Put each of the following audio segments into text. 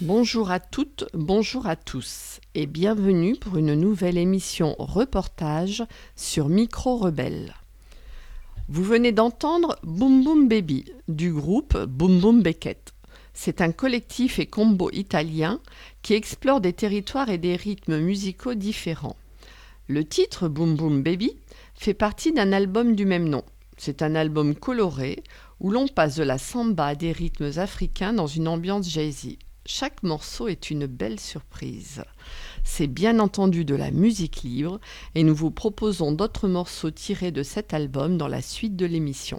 Bonjour à toutes, bonjour à tous et bienvenue pour une nouvelle émission reportage sur Micro Rebelle. Vous venez d'entendre Boom Boom Baby du groupe Boom Boom Beckett. C'est un collectif et combo italien qui explore des territoires et des rythmes musicaux différents. Le titre Boom Boom Baby fait partie d'un album du même nom. C'est un album coloré où l'on passe de la samba à des rythmes africains dans une ambiance jazzy. Chaque morceau est une belle surprise. C'est bien entendu de la musique libre et nous vous proposons d'autres morceaux tirés de cet album dans la suite de l'émission.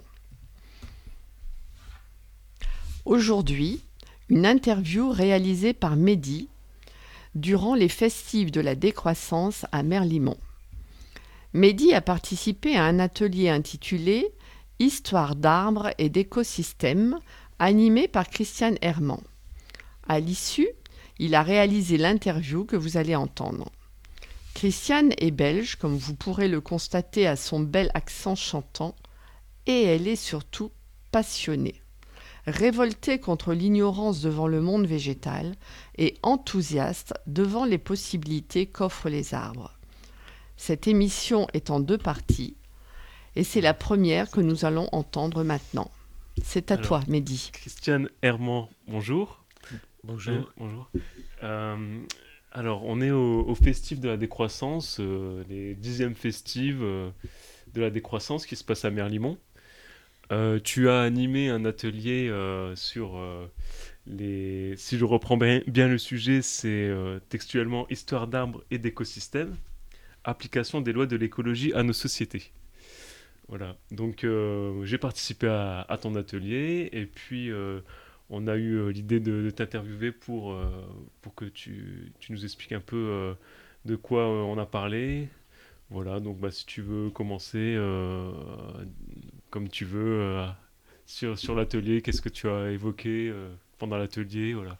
Aujourd'hui, une interview réalisée par Mehdi durant les festives de la décroissance à Merlimont. Mehdi a participé à un atelier intitulé « Histoire d'arbres et d'écosystèmes » animé par Christiane Herman. À l'issue, il a réalisé l'interview que vous allez entendre. Christiane est belge, comme vous pourrez le constater à son bel accent chantant, et elle est surtout passionnée. Révoltée contre l'ignorance devant le monde végétal et enthousiaste devant les possibilités qu'offrent les arbres. Cette émission est en 2 parties, et c'est la première que nous allons entendre maintenant. C'est à toi, Mehdi. Christiane Herman, bonjour. Bonjour. Bonjour. Alors, on est au Festif de la décroissance, les 10e festives de la décroissance qui se passe à Merlimont. Tu as animé un atelier sur les... Si je reprends bien le sujet, c'est textuellement « Histoire d'arbres et d'écosystèmes, application des lois de l'écologie à nos sociétés ». Voilà, donc j'ai participé à ton atelier et puis... on a eu l'idée de t'interviewer pour que tu nous expliques un peu de quoi on a parlé. Voilà, donc si tu veux commencer comme tu veux sur l'atelier, qu'est-ce que tu as évoqué pendant l'atelier, voilà.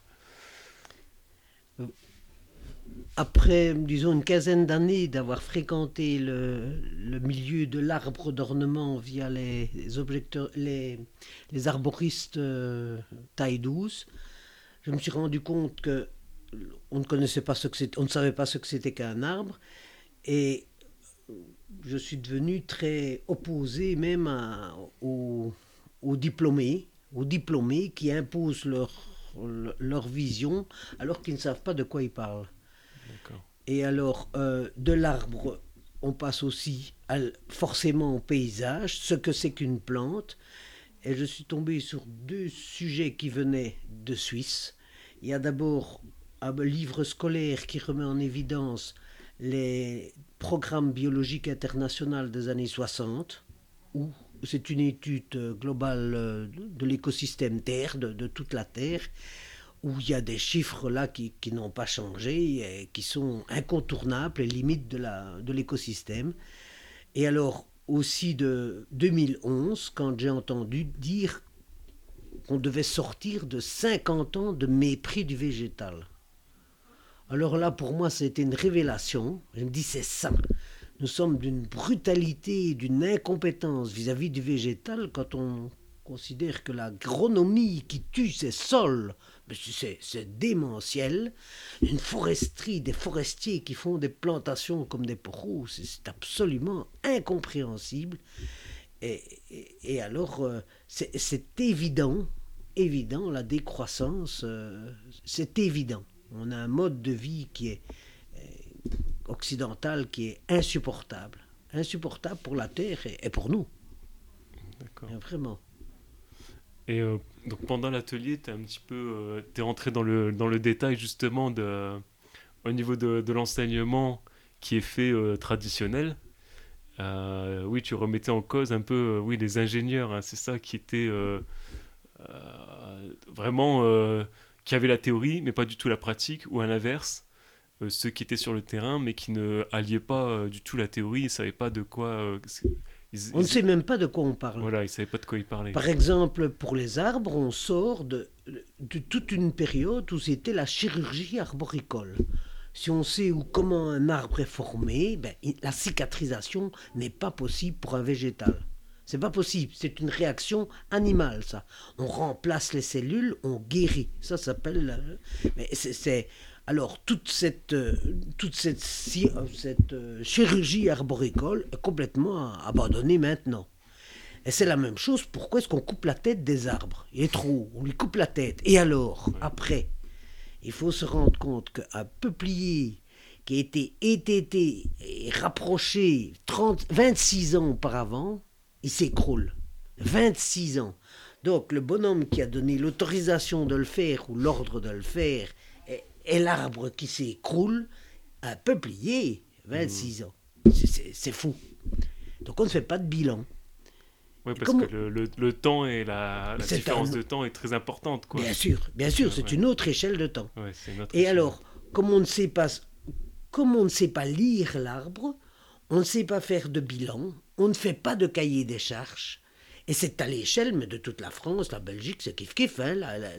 Après, disons, une quinzaine d'années d'avoir fréquenté le milieu de l'arbre d'ornement via les arboristes taille douce, je me suis rendu compte que on ne connaissait pas ce que c'était, on ne savait pas ce que c'était qu'un arbre, et je suis devenu très opposé même aux diplômés qui imposent leur vision alors qu'ils ne savent pas de quoi ils parlent. D'accord. Et alors, de l'arbre, on passe aussi forcément au paysage, ce que c'est qu'une plante. Et je suis tombé sur 2 sujets qui venaient de Suisse. Il y a d'abord un livre scolaire qui remet en évidence les programmes biologiques internationaux des années 60, où c'est une étude globale de l'écosystème Terre, de toute la Terre, où il y a des chiffres là qui n'ont pas changé et qui sont incontournables et limites de l'écosystème. Et alors aussi de 2011, quand j'ai entendu dire qu'on devait sortir de 50 ans de mépris du végétal. Alors là, pour moi, c'était une révélation. Je me dis, c'est ça. Nous sommes d'une brutalité, d'une incompétence vis-à-vis du végétal quand on considère que l'agronomie qui tue ces sols, c'est démentiel. Une foresterie, des forestiers qui font des plantations comme des poros, c'est absolument incompréhensible. Et alors, c'est évident, la décroissance, c'est évident. On a un mode de vie qui est occidental, qui est insupportable. Insupportable pour la Terre et pour nous. D'accord. Vraiment. Et donc pendant l'atelier, t'es rentré dans le détail justement au niveau de l'enseignement qui est fait traditionnel. Oui, tu remettais en cause un peu oui, les ingénieurs, hein, c'est ça qui était vraiment qui avaient la théorie mais pas du tout la pratique, ou à l'inverse, ceux qui étaient sur le terrain mais qui ne alliaient pas du tout la théorie, ils ne savaient pas de quoi... On ne sait même pas de quoi on parle. Voilà, ils ne savaient pas de quoi ils parlaient. Par exemple, pour les arbres, on sort de toute une période où c'était la chirurgie arboricole. Si on sait comment un arbre est formé, la cicatrisation n'est pas possible pour un végétal. C'est pas possible. C'est une réaction animale, ça. On remplace les cellules, on guérit. Ça s'appelle... Mais alors, toute cette chirurgie arboricole est complètement abandonnée maintenant. Et c'est la même chose, pourquoi est-ce qu'on coupe la tête des arbres? Il est trop haut, on lui coupe la tête. Et alors, après, il faut se rendre compte qu'un peuplier qui a été étêté et rapproché 26 ans auparavant, il s'écroule. 26 ans. Donc le bonhomme qui a donné l'autorisation de le faire ou l'ordre de le faire est l'arbre qui s'écroule, un peuplier, 26 ans. C'est fou. Donc on ne fait pas de bilan. Oui, parce que le temps et la différence de temps est très importante, quoi. Bien sûr, c'est une autre échelle de temps. Ouais, c'est une autre et échelle. Alors, comme on ne sait pas lire l'arbre, on ne sait pas faire de bilan, on ne fait pas de cahier des charges, et c'est à l'échelle, mais de toute la France, la Belgique, c'est kiff-kiff. Hein,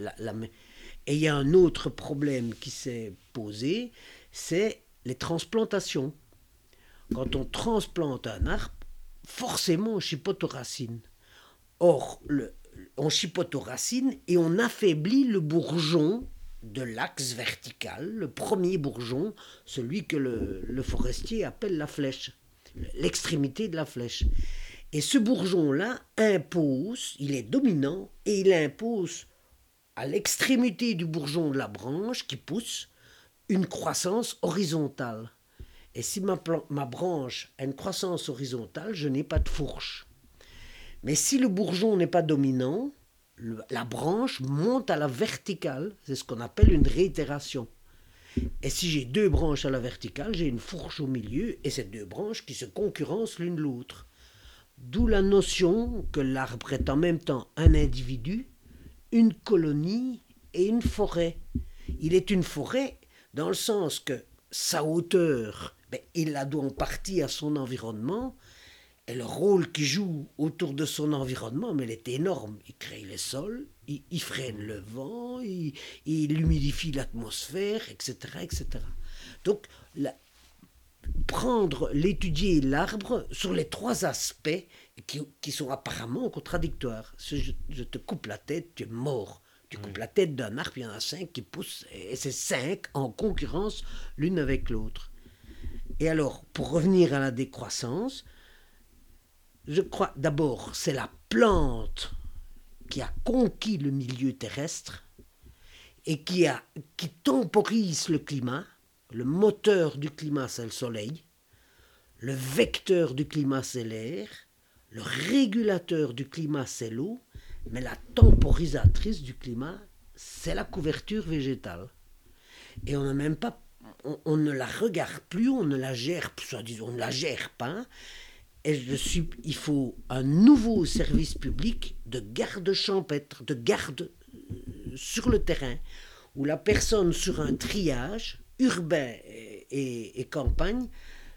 Et il y a un autre problème qui s'est posé, c'est les transplantations. Quand on transplante un arbre, forcément on chipote aux racines. Or, on chipote aux racines et on affaiblit le bourgeon de l'axe vertical, le premier bourgeon, celui que le forestier appelle la flèche, l'extrémité de la flèche. Et ce bourgeon-là impose, il est dominant, et il impose à l'extrémité du bourgeon de la branche qui pousse une croissance horizontale. Et si ma branche a une croissance horizontale, je n'ai pas de fourche. Mais si le bourgeon n'est pas dominant, la branche monte à la verticale, c'est ce qu'on appelle une réitération. Et si j'ai deux branches à la verticale, j'ai une fourche au milieu, et ces deux branches qui se concurrencent l'une l'autre. D'où la notion que l'arbre est en même temps un individu, une colonie et une forêt. Il est une forêt dans le sens que sa hauteur, il la doit en partie à son environnement, et le rôle qu'il joue autour de son environnement, mais il est énorme. Il crée les sols, il freine le vent, il humidifie l'atmosphère, etc., etc. Donc, l'étudier l'arbre sur les trois aspects qui sont apparemment contradictoires. Si je te coupe la tête, tu es mort. Tu coupes la tête d'un arbre, il y en a 5 qui poussent, et c'est 5 en concurrence l'une avec l'autre. Et alors, pour revenir à la décroissance, je crois d'abord c'est la plante qui a conquis le milieu terrestre et qui temporise le climat. Le moteur du climat, c'est le soleil. Le vecteur du climat, c'est l'air. Le régulateur du climat, c'est l'eau. Mais la temporisatrice du climat, c'est la couverture végétale. Et on n'a même pas, on ne la regarde plus, on ne la gère, on ne la gère pas. Et il faut un nouveau service public de garde champêtre, de garde sur le terrain, où la personne sur un triage urbain et campagne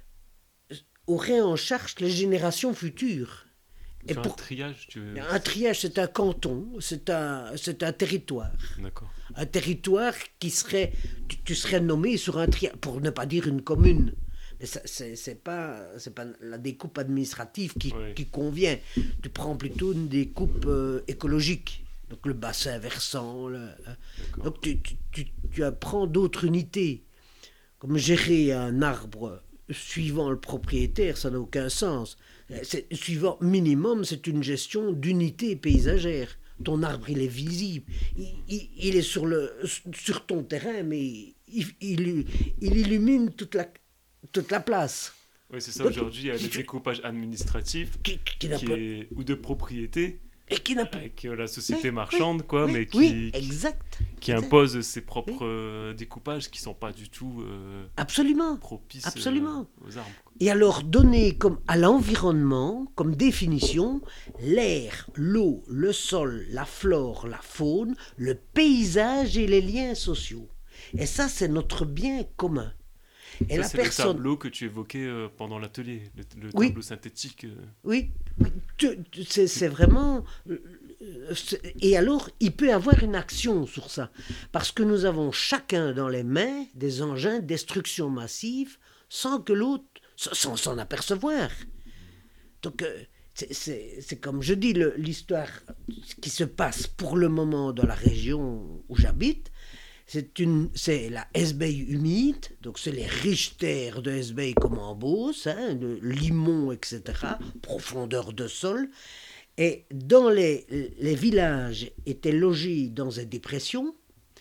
aurait en charge les générations futures. Et un triage, tu veux... Un triage, c'est un canton, c'est un territoire. D'accord. Un territoire qui serait... Tu serais nommé sur un triage, pour ne pas dire une commune. Mais c'est pas la découpe administrative qui convient. Tu prends plutôt une découpe écologique. Donc le bassin versant. Donc tu apprends d'autres unités. Comme gérer un arbre suivant le propriétaire, ça n'a aucun sens. Suivant minimum, c'est une gestion d'unités paysagères. Ton arbre, il est visible. Il est sur ton terrain, mais il illumine toute la place. Oui, c'est ça. Donc, aujourd'hui, il y a le découpage administratif ou de propriété. Et qui n'a pas... Avec la société marchande, mais qui impose ses propres découpages qui ne sont pas du tout propices aux arbres. Et alors, donner à l'environnement, comme définition, l'air, l'eau, le sol, la flore, la faune, le paysage et les liens sociaux. Et ça, c'est notre bien commun. Et ça, c'est le tableau que tu évoquais pendant l'atelier, le tableau synthétique. Oui, c'est vraiment... Et alors, il peut y avoir une action sur ça. Parce que nous avons chacun dans les mains des engins de destruction massive sans que l'autre... sans s'en apercevoir. Donc, c'est comme je dis, l'histoire qui se passe pour le moment dans la région où j'habite. C'est la Hesbaye humide, donc c'est les riches terres de Hesbaye comme en Beauce, de limon, etc., profondeur de sol. Et dans les villages étaient logés dans une dépression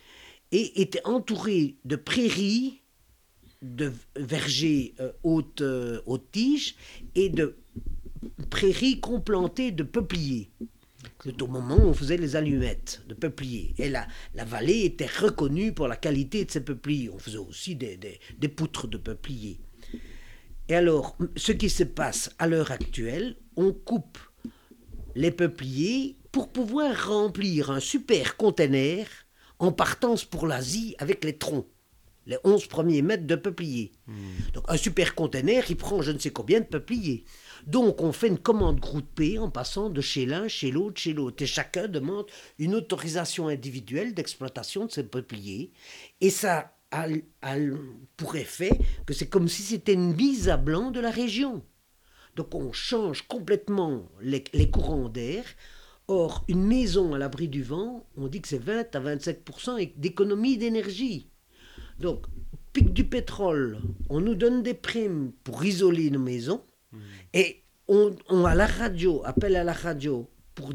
et étaient entourés de prairies, de vergers hautes tiges et de prairies complantées de peupliers. C'est au moment où on faisait les allumettes de peupliers. Et la vallée était reconnue pour la qualité de ces peupliers. On faisait aussi des poutres de peupliers. Et alors, ce qui se passe à l'heure actuelle, on coupe les peupliers pour pouvoir remplir un super conteneur en partance pour l'Asie avec les troncs. Les 11 premiers mètres de peupliers. Donc un super conteneur, il prend je ne sais combien de peupliers. Donc on fait une commande groupée en passant de chez l'un, chez l'autre, chez l'autre. Et chacun demande une autorisation individuelle d'exploitation de ces peupliers. Et ça a pour effet que c'est comme si c'était une mise à blanc de la région. Donc on change complètement les courants d'air. Or, une maison à l'abri du vent, on dit que c'est 20 à 25% d'économie d'énergie. Donc, pic du pétrole, on nous donne des primes pour isoler nos maisons et on à la radio, appelle à la radio pour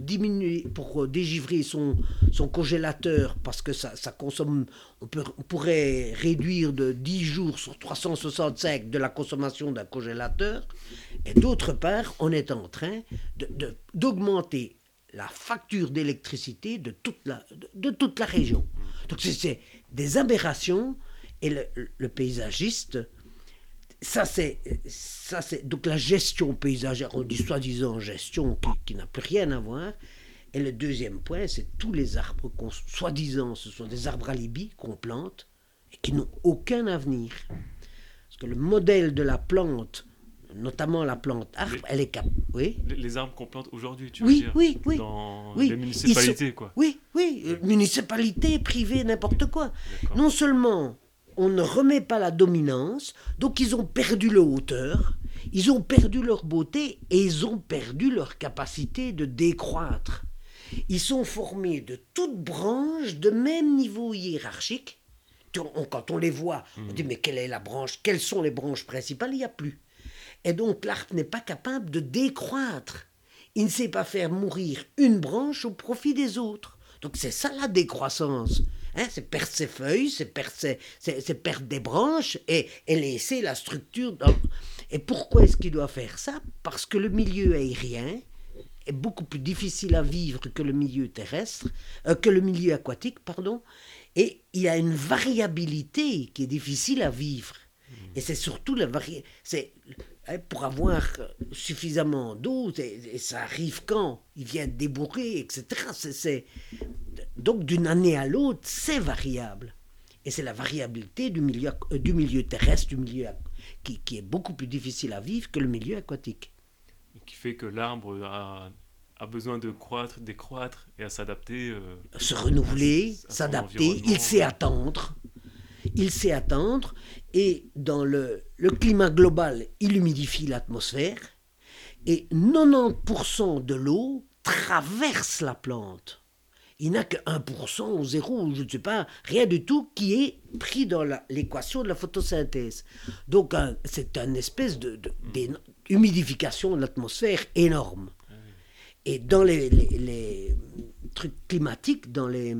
dégivrer son congélateur parce que ça consomme, on pourrait réduire de 10 jours sur 365 de la consommation d'un congélateur. Et d'autre part, on est en train d'augmenter la facture d'électricité de toute la région. Donc c'est des aberrations. Et le paysagiste, ça c'est donc la gestion paysagère, on dit soi-disant gestion qui n'a plus rien à voir. Et le deuxième point, c'est tous les arbres, soi-disant, ce sont des arbres alibis qu'on plante et qui n'ont aucun avenir. Parce que le modèle de la plante, notamment la plante arbre, elle est capable. Oui. Les arbres qu'on plante aujourd'hui, tu veux dire dans les municipalités, quoi. Oui, municipalités, privées, n'importe quoi. D'accord. Non seulement on ne remet pas la dominance, donc ils ont perdu leur hauteur, ils ont perdu leur beauté et ils ont perdu leur capacité de décroître. Ils sont formés de toutes branches de même niveau hiérarchique. Quand on les voit, on dit mais quelle est la branche, quelles sont les branches principales, il n'y a plus. Et donc l'arbre n'est pas capable de décroître. Il ne sait pas faire mourir une branche au profit des autres. Donc c'est ça la décroissance. C'est perdre ses feuilles, c'est perdre des branches et laisser la structure. Et pourquoi est-ce qu'il doit faire ça ? Parce que le milieu aérien est beaucoup plus difficile à vivre que le milieu terrestre, que le milieu aquatique, pardon. Et il y a une variabilité qui est difficile à vivre. Et c'est surtout la variété. Pour avoir suffisamment d'eau, et ça arrive quand il vient débourrer, etc. Donc d'une année à l'autre, c'est variable. Et c'est la variabilité du milieu terrestre, du milieu qui est beaucoup plus difficile à vivre que le milieu aquatique. Et qui fait que l'arbre a besoin de croître, décroître et à s'adapter. Se renouveler, s'adapter, il sait attendre. Et dans le climat global, il humidifie l'atmosphère et 90% de l'eau traverse la plante. Il n'y a que 1% ou 0, ou je ne sais pas, rien du tout qui est pris dans l'équation de la photosynthèse. Donc c'est une espèce d'humidification de l'atmosphère énorme. Et dans les trucs climatiques, dans les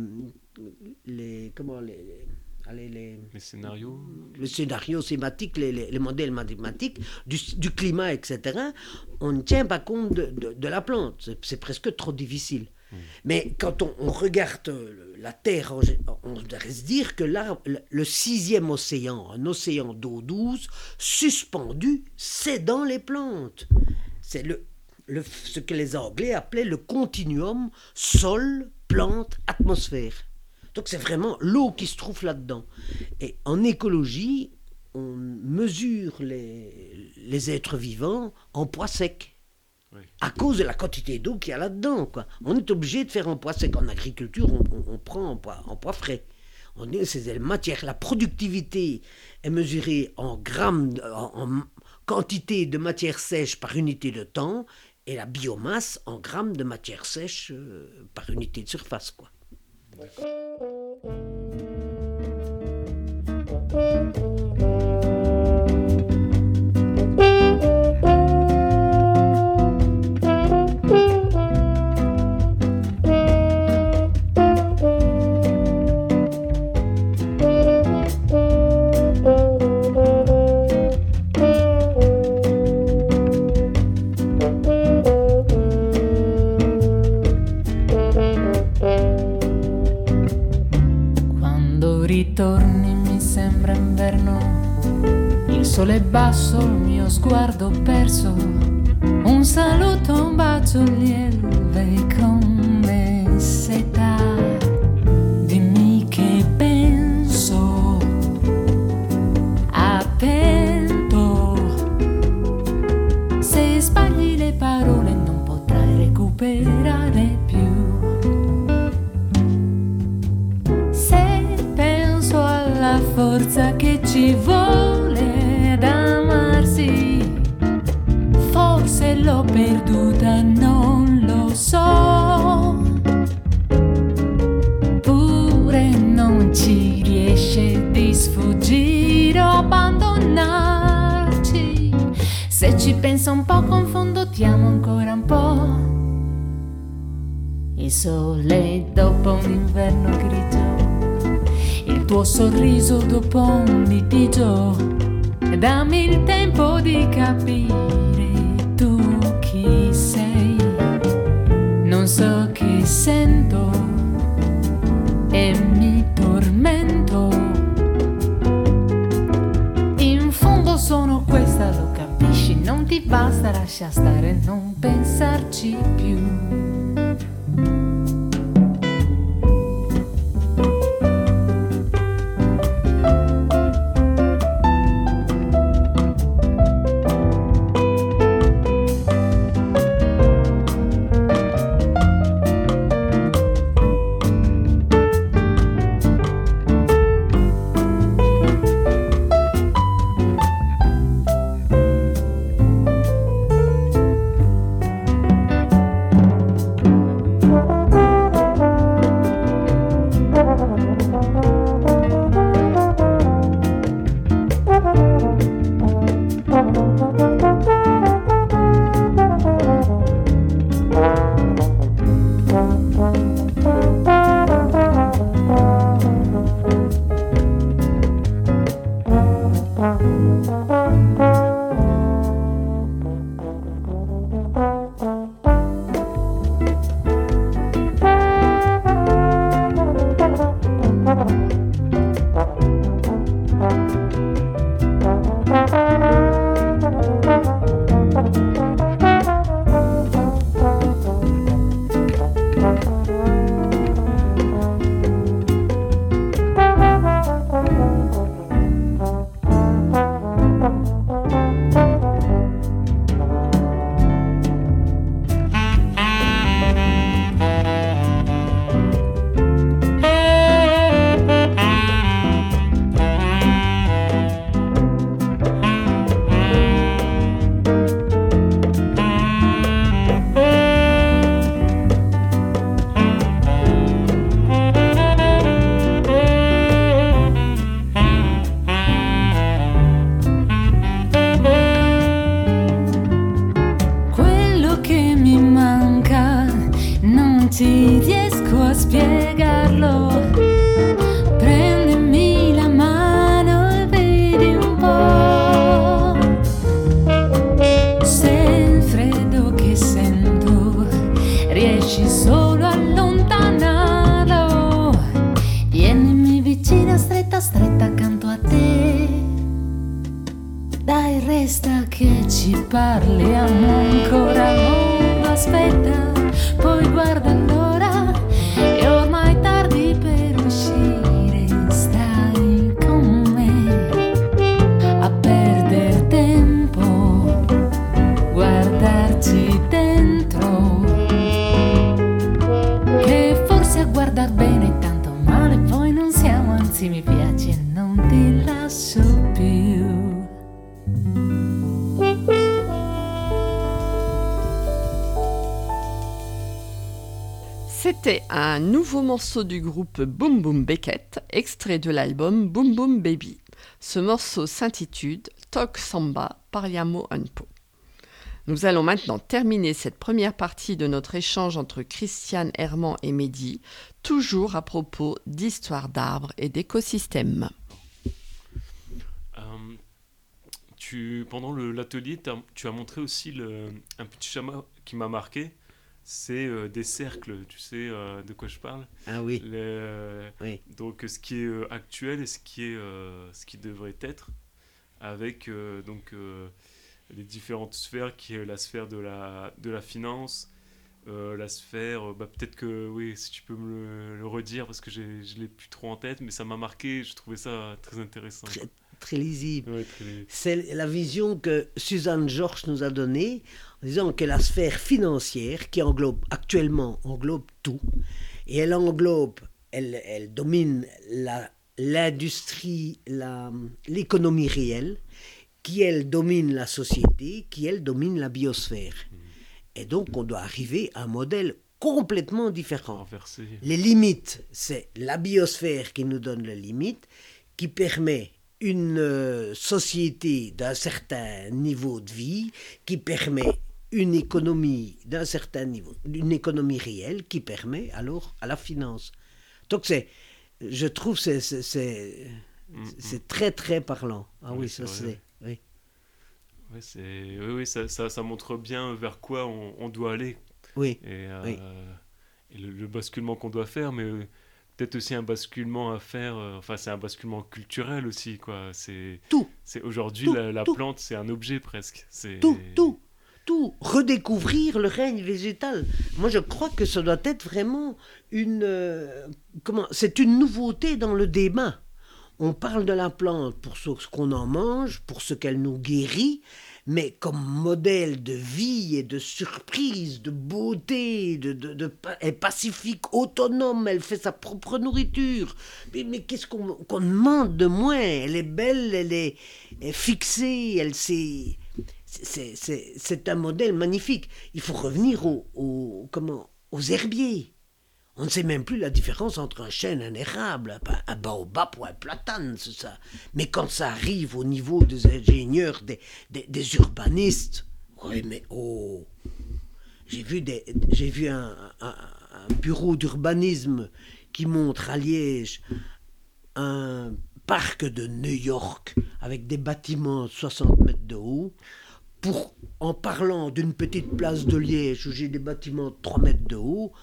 scénarios. Les scénarios schématiques, les modèles mathématiques du climat, etc., on ne tient pas compte de la plante. C'est presque trop difficile. Mais quand on regarde la Terre, on devrait se dire que là, le 6e océan, un océan d'eau douce, suspendu, c'est dans les plantes. C'est ce que les Anglais appelaient le continuum sol, plante, atmosphère. Donc c'est vraiment l'eau qui se trouve là-dedans. Et en écologie, on mesure les êtres vivants en poids sec. Oui. À cause de la quantité d'eau qu'il y a là-dedans, quoi. On est obligé de faire en poids sec. En agriculture, on prend en poids frais. On dit c'est des matières. La productivité est mesurée en grammes, en quantité de matière sèche par unité de temps. et la biomasse en grammes de matière sèche par unité de surface, quoi. Ritorni mi sembra inverno, il sole è basso, il mio sguardo perso, un saluto, un bacio lieve come seta. Dimmi che penso, attento, se sbagli le parole non potrai recuperare più. La forza che ci vuole ad amarsi, forse l'ho perduta, non lo so, pure non ci riesce di sfuggire o abbandonarci. Se ci penso un po' confondo, ti amo ancora un po'. Il sole dopo un inverno grigio, il tuo sorriso dopo un litigio, dammi il tempo di capire tu chi sei. Non so che sento e mi tormento, in fondo sono questa, lo capisci, non ti basta, lascia stare, non pensarci più. ci riesco a spiegarlo. Prendimi la mano e vedi un po'. Se il freddo che sento riesci solo a allontanarlo, vienimi vicina, stretta stretta accanto a te. Dai, resta che ci parliamo ancora, non aspetta. Poi guarda l'ora, è ormai tardi per uscire. Stai con me a perdere tempo, guardarci dentro, che forse a guardar bene tanto male poi non siamo, anzi mi piace e non ti lascio più. C'était un nouveau morceau du groupe Boom Boom Beckett, extrait de l'album Boom Boom Baby. Ce morceau s'intitule Talk Samba Parliamo un po'. Nous allons maintenant terminer cette première partie de notre échange entre Christiane Herman et Mehdi, toujours à propos d'histoire d'arbres et d'écosystèmes. Pendant l'atelier, tu as montré aussi un petit schéma qui m'a marqué. C'est des cercles, tu sais de quoi je parle? Ah oui. Oui. Donc ce qui est actuel et ce qui devrait être, avec les différentes sphères, qui est la sphère de la finance, la sphère, peut-être que, oui, si tu peux me le redire, parce que je ne l'ai plus trop en tête, mais ça m'a marqué, je trouvais ça très intéressant. Très lisible. Ouais, très lisible. C'est la vision que Suzanne Georges nous a donnée, en disant que la sphère financière, qui actuellement englobe tout, et elle domine l'industrie, l'économie réelle, qui elle domine la société, qui elle domine la biosphère. Et donc on doit arriver à un modèle complètement différent. Renversé. Les limites, c'est la biosphère qui nous donne les limites, qui permet une société d'un certain niveau de vie, qui permet une économie d'un certain niveau, une économie réelle qui permet alors à la finance. Donc je trouve c'est très très parlant. Ah oui, ça c'est... Oui. Oui, ça montre bien vers quoi on doit aller. Oui. Et Oui. le basculement qu'on doit faire, mais peut-être aussi un basculement à faire. C'est un basculement culturel aussi, quoi. Aujourd'hui, la plante, c'est un objet presque. Tout. Redécouvrir le règne végétal. Moi, je crois que ça doit être vraiment c'est une nouveauté dans le débat. On parle de la plante pour ce qu'on en mange, pour ce qu'elle nous guérit, mais comme modèle de vie et de surprise, de beauté, elle est pacifique, autonome, elle fait sa propre nourriture. Mais qu'est-ce qu'on demande de moins? Elle est belle, elle est fixée, c'est un modèle magnifique. Il faut revenir aux herbiers. On ne sait même plus la différence entre un chêne, un érable, un baobab ou un platane, c'est ça. Mais quand ça arrive au niveau des ingénieurs, des urbanistes, oui, mais oh, j'ai vu un bureau d'urbanisme qui montre à Liège un parc de New York avec des bâtiments de 60 mètres de haut. En parlant d'une petite place de Liège où j'ai des bâtiments de 3 mètres de haut,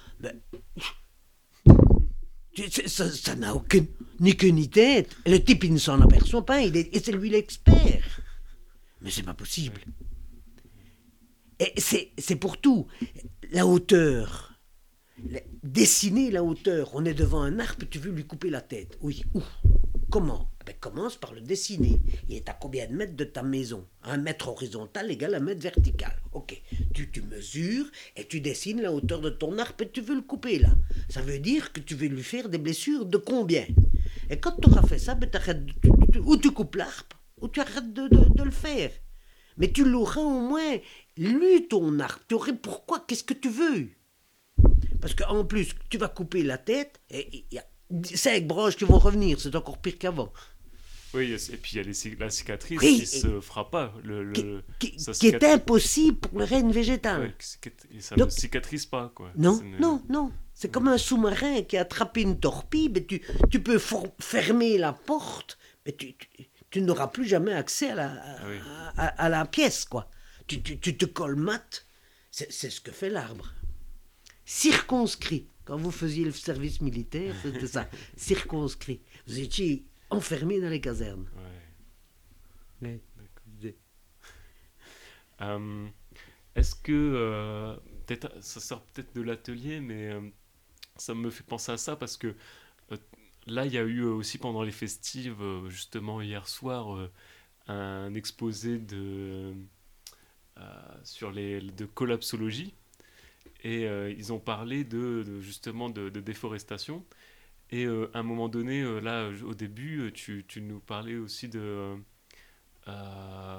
ça n'a ni queue ni tête. Le type, il ne s'en aperçoit pas, et c'est lui l'expert. Mais c'est pas possible. Et c'est pour tout. La hauteur. Dessiner la hauteur. On est devant un arbre, tu veux lui couper la tête. Oui, où? Comment? Commence par le dessiner. Il est à combien de mètres de ta maison? 1 mètre horizontal égale 1 mètre vertical. Ok, tu mesures et tu dessines la hauteur de ton arbre et tu veux le couper là. Ça veut dire que tu veux lui faire des blessures de combien? Et quand tu auras fait ça, ou tu coupes l'arbre, ou tu arrêtes de le faire. Mais tu l'auras au moins lu ton arbre. Tu aurais pourquoi? Qu'est-ce que tu veux? Parce qu'en plus, tu vas couper la tête et il y a 5 branches qui vont revenir. C'est encore pire qu'avant. Oui, et puis il y a la cicatrice qui ne se fera pas. Qui est impossible pour le règne végétal. Ouais, ça ne cicatrise pas, quoi. Non. C'est comme un sous-marin qui a attrapé une torpille, mais tu peux fermer la porte, mais tu n'auras plus jamais accès à la pièce, quoi. Tu te colmates. C'est ce que fait l'arbre. Circonscrit. Quand vous faisiez le service militaire, c'était ça. Circonscrit. Vous étiez enfermé dans les casernes. Ouais. Est-ce que ça sort peut-être de l'atelier, mais ça me fait penser à ça parce que là, il y a eu aussi pendant les festives, justement hier soir, un exposé de collapsologie. Et ils ont parlé justement de déforestation. Et à un moment donné, là, au début, tu nous parlais aussi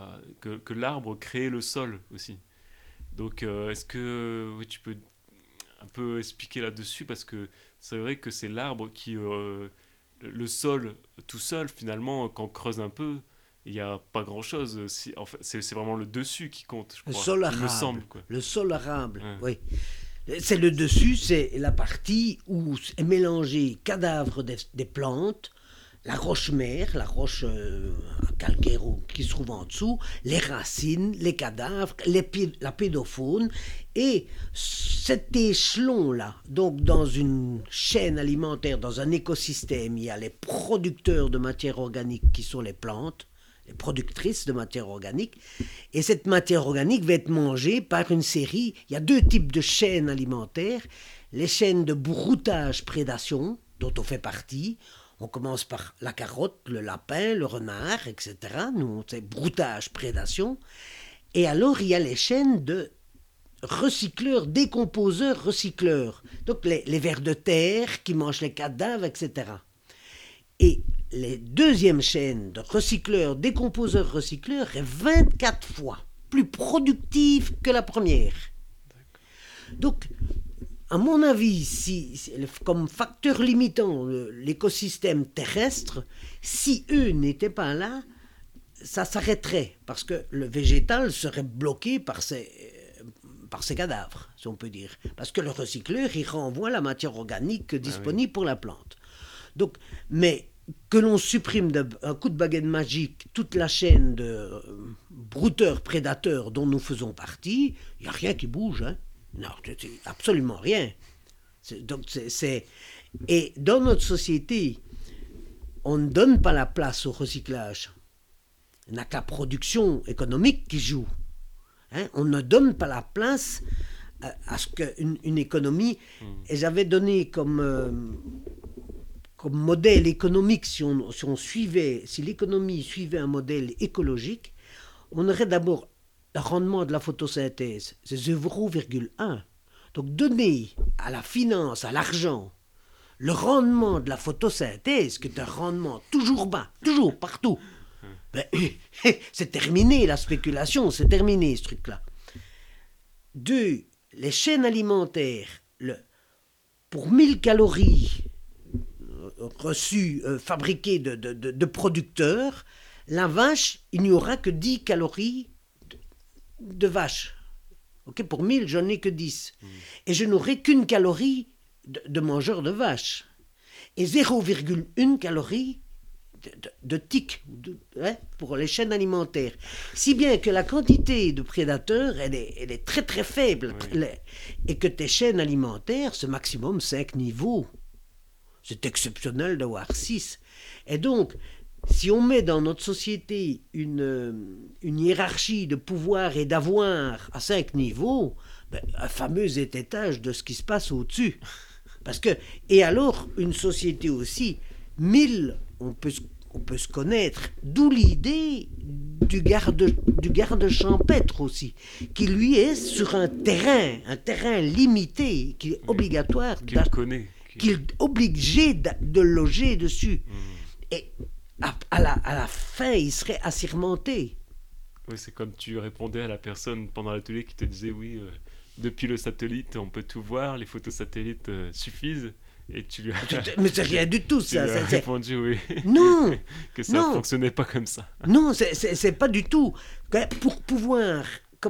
que l'arbre créait le sol aussi. Donc, est-ce que tu peux un peu expliquer là-dessus, parce que c'est vrai que c'est l'arbre qui... le sol, tout seul, finalement, quand on creuse un peu, il n'y a pas grand-chose. En fait, c'est vraiment le dessus qui compte, je Le crois. sol Il me arable. semble, quoi. Le sol arable, Ouais. oui. C'est le dessus, c'est la partie où est mélangé cadavre des plantes, la roche mère, la roche calcaire qui se trouve en dessous, les racines, les cadavres, la pédofaune. Et cet échelon-là, donc dans une chaîne alimentaire, dans un écosystème, il y a les producteurs de matière organique qui sont les plantes, les productrices de matière organique, et cette matière organique va être mangée par une série. Il y a 2 types de chaînes alimentaires, les chaînes de broutage-prédation, dont on fait partie. On commence par la carotte, le lapin, le renard, etc. Nous, c'est broutage-prédation. Et alors, il y a les chaînes de recycleurs, décomposeurs, recycleurs. Donc, les vers de terre qui mangent les cadavres, etc. Et les deuxièmes chaînes de recycleurs, décomposeurs, recycleurs est 24 fois plus productive que la première. Donc, à mon avis, comme facteur limitant l'écosystème terrestre, si eux n'étaient pas là, ça s'arrêterait, parce que le végétal serait bloqué par ses cadavres, si on peut dire. Parce que le recycleur, il renvoie la matière organique disponible pour la plante. Donc, mais que l'on supprime d'un coup de baguette magique toute la chaîne de brouteurs-prédateurs dont nous faisons partie, il n'y a rien qui bouge, hein. Non, c'est absolument rien. Et dans notre société, on ne donne pas la place au recyclage. Il n'y a que la production économique qui joue. Hein? On ne donne pas la place à ce qu'une économie... Et j'avais donné comme modèle économique, si l'économie suivait un modèle écologique, on aurait d'abord le rendement de la photosynthèse, c'est 0,1. Donc donner à la finance, à l'argent, le rendement de la photosynthèse, qui est un rendement toujours bas, toujours, partout, ben, c'est terminé la spéculation, c'est terminé ce truc-là. 2, les chaînes alimentaires, pour 1000 calories reçues, fabriquées de producteurs, la vache, il n'y aura que 10 calories de vache. Okay, pour 1000, j'en ai que 10. Et je n'aurai qu'une calorie de mangeur de vache. Et 0,1 calorie de tic pour les chaînes alimentaires. Si bien que la quantité de prédateurs, elle est très très faible. Oui. Et que tes chaînes alimentaires, c'est maximum 5 niveaux. C'est exceptionnel d'avoir 6. Et donc, si on met dans notre société une hiérarchie de pouvoir et d'avoir à 5 niveaux, ben, un fameux étage de ce qui se passe au-dessus. Parce que, et alors, une société aussi, 1000, on peut se connaître, d'où l'idée du garde champêtre aussi, qui lui est sur un terrain limité, qui est obligatoire, qu'il est obligé de loger dessus. Et à la fin, il serait assermenté. Oui, c'est comme tu répondais à la personne pendant l'atelier qui te disait, oui, depuis le satellite, on peut tout voir, les photos satellites suffisent. Et tu lui as... Mais c'est rien du tout, ça. Tu lui as répondu, oui. Non. Que ça ne fonctionnait pas comme ça. Non, c'est pas du tout. Pour pouvoir,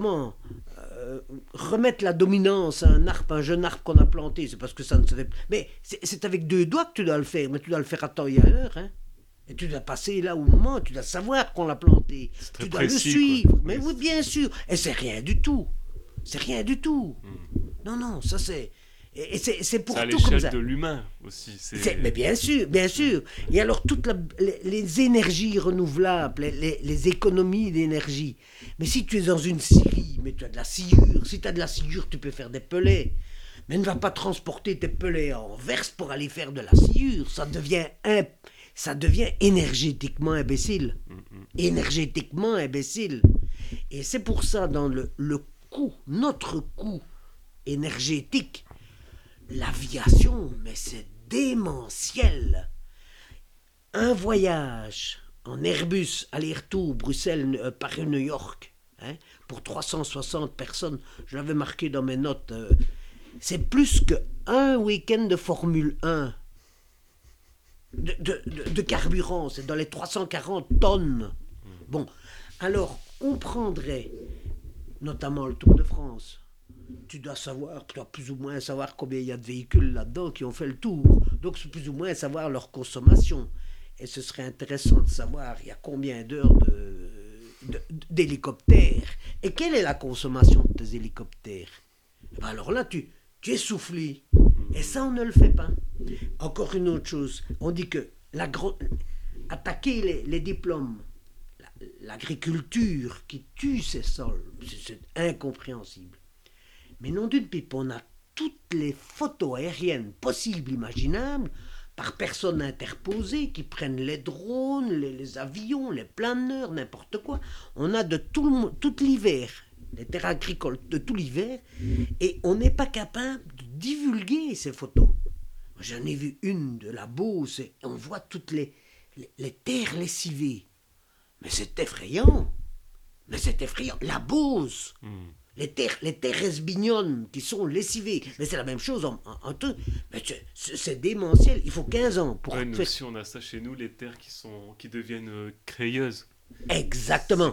remettre la dominance à un jeune arbre qu'on a planté, c'est parce que ça ne se fait... Mais c'est avec 2 doigts que tu dois le faire, mais tu dois le faire à temps et à l'heure, hein. Et tu dois passer là au moment, tu dois savoir qu'on l'a planté. Tu dois précis, le suivre. Quoi. Mais oui, bien sûr. Et c'est rien du tout. C'est rien du tout. Non, ça c'est... Et c'est pour tout comme ça. C'est à l'échelle de l'humain aussi. Mais bien sûr. Et alors, toutes les énergies renouvelables, les économies d'énergie. Mais si tu es dans une scierie, mais tu as de la sciure. Si tu as de la sciure, tu peux faire des pellets. Mais ne va pas transporter tes pellets en verse pour aller faire de la sciure. Ça devient énergétiquement imbécile. Énergétiquement imbécile. Et c'est pour ça, dans notre coût énergétique, l'aviation, mais c'est démentiel. Un voyage en Airbus, aller-retour, Bruxelles, Paris-New York, pour 360 personnes, je l'avais marqué dans mes notes, c'est plus qu'un week-end de Formule 1 de carburant, c'est dans les 340 tonnes. Bon, alors on prendrait notamment le Tour de France. Tu dois plus ou moins savoir combien il y a de véhicules là-dedans qui ont fait le tour. Donc c'est plus ou moins savoir leur consommation. Et ce serait intéressant de savoir il y a combien d'heures d'hélicoptères. Et quelle est la consommation de tes hélicoptères? Ben alors là, tu es soufflé. Et ça, on ne le fait pas. Encore une autre chose. On dit que attaquer les diplômes, l'agriculture qui tue ces sols, c'est incompréhensible. Mais non d'une pipe, on a toutes les photos aériennes possibles, imaginables, par personnes interposées qui prennent les drones, les avions, les planeurs, n'importe quoi. On a de tout l'hiver, les terres agricoles de tout l'hiver, et on n'est pas capable de divulguer ces photos. J'en ai vu une de la Beauce, et on voit toutes les terres lessivées. Mais c'est effrayant. La Beauce. Les terres esbignonnes qui sont lessivées. Mais c'est la même chose en tout. Mais c'est démentiel. Il faut 15 ans pour nous faire... aussi, on a ça chez nous, les terres qui deviennent crayeuses. Exactement.